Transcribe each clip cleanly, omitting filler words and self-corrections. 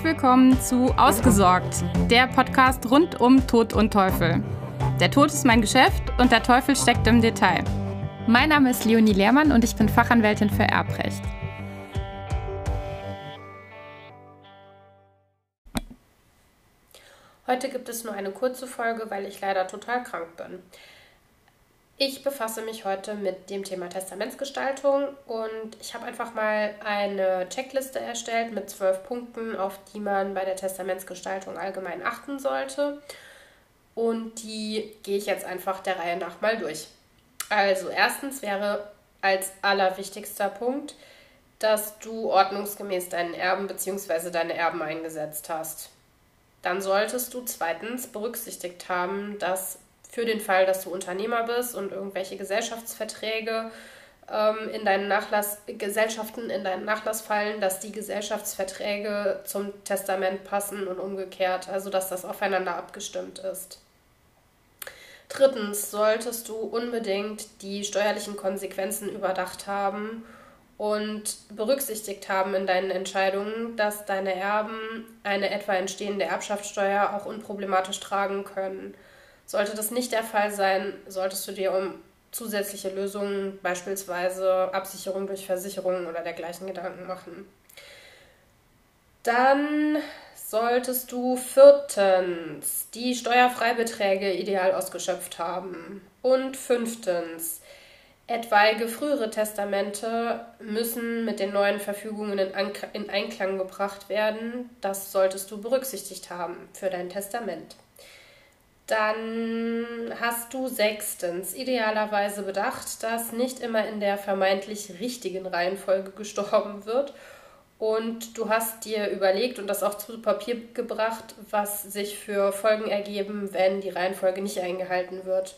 Herzlich willkommen zu Ausgesorgt, der Podcast rund um Tod und Teufel. Der Tod ist mein Geschäft und der Teufel steckt im Detail. Mein Name ist Leonie Lehrmann und ich bin Fachanwältin für Erbrecht. Heute gibt es nur eine kurze Folge, weil ich leider total krank bin. Ich befasse mich heute mit dem Thema Testamentsgestaltung und ich habe einfach mal eine Checkliste erstellt mit 12 Punkten, auf die man bei der Testamentsgestaltung allgemein achten sollte. Und die gehe ich jetzt einfach der Reihe nach mal durch. Also erstens wäre als allerwichtigster Punkt, dass du ordnungsgemäß deinen Erben bzw. deine Erben eingesetzt hast. Dann solltest du zweitens berücksichtigt haben, dass für den Fall, dass du Unternehmer bist und irgendwelche Gesellschaftsverträge Gesellschaften in deinen Nachlass fallen, dass die Gesellschaftsverträge zum Testament passen und umgekehrt, also dass das aufeinander abgestimmt ist. Drittens solltest du unbedingt die steuerlichen Konsequenzen überdacht haben und berücksichtigt haben in deinen Entscheidungen, dass deine Erben eine etwa entstehende Erbschaftssteuer auch unproblematisch tragen können. Sollte das nicht der Fall sein, solltest du dir um zusätzliche Lösungen, beispielsweise Absicherung durch Versicherungen oder dergleichen, Gedanken machen. Dann solltest du viertens die Steuerfreibeträge ideal ausgeschöpft haben. Und fünftens, etwaige frühere Testamente müssen mit den neuen Verfügungen in Einklang gebracht werden. Das solltest du berücksichtigt haben für dein Testament. Dann hast du sechstens idealerweise bedacht, dass nicht immer in der vermeintlich richtigen Reihenfolge gestorben wird. Und du hast dir überlegt und das auch zu Papier gebracht, was sich für Folgen ergeben, wenn die Reihenfolge nicht eingehalten wird.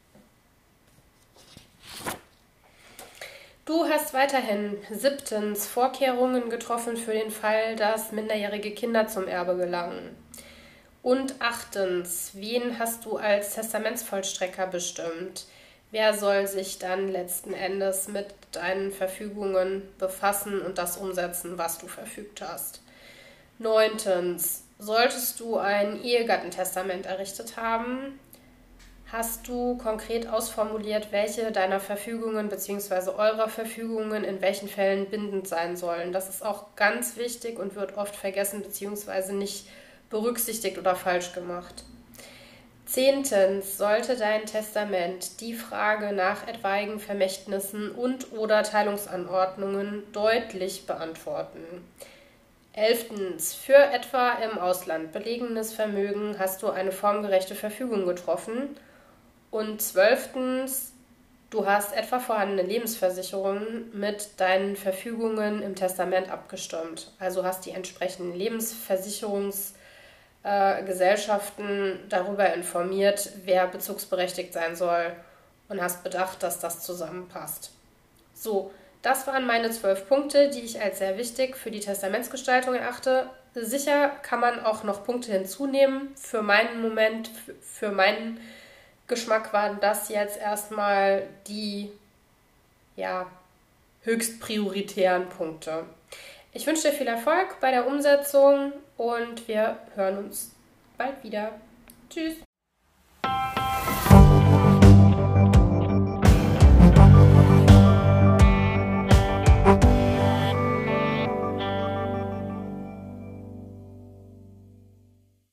Du hast weiterhin siebtens Vorkehrungen getroffen für den Fall, dass minderjährige Kinder zum Erbe gelangen. Und achtens, wen hast du als Testamentsvollstrecker bestimmt? Wer soll sich dann letzten Endes mit deinen Verfügungen befassen und das umsetzen, was du verfügt hast? Neuntens, solltest du ein Ehegattentestament errichtet haben, hast du konkret ausformuliert, welche deiner Verfügungen bzw. eurer Verfügungen in welchen Fällen bindend sein sollen. Das ist auch ganz wichtig und wird oft vergessen bzw. nicht berücksichtigt oder falsch gemacht. Zehntens, sollte dein Testament die Frage nach etwaigen Vermächtnissen und/oder Teilungsanordnungen deutlich beantworten. Elftens, für etwa im Ausland belegenes Vermögen hast du eine formgerechte Verfügung getroffen. Und zwölftens, du hast etwa vorhandene Lebensversicherungen mit deinen Verfügungen im Testament abgestimmt. Also hast die entsprechenden Lebensversicherungsgesellschaften darüber informiert, wer bezugsberechtigt sein soll und hast bedacht, dass das zusammenpasst. So, das waren meine 12 Punkte, die ich als sehr wichtig für die Testamentsgestaltung erachte. Sicher kann man auch noch Punkte hinzunehmen. Für meinen Moment, für meinen Geschmack waren das jetzt erstmal die höchst prioritären Punkte. Ich wünsche dir viel Erfolg bei der Umsetzung und wir hören uns bald wieder. Tschüss!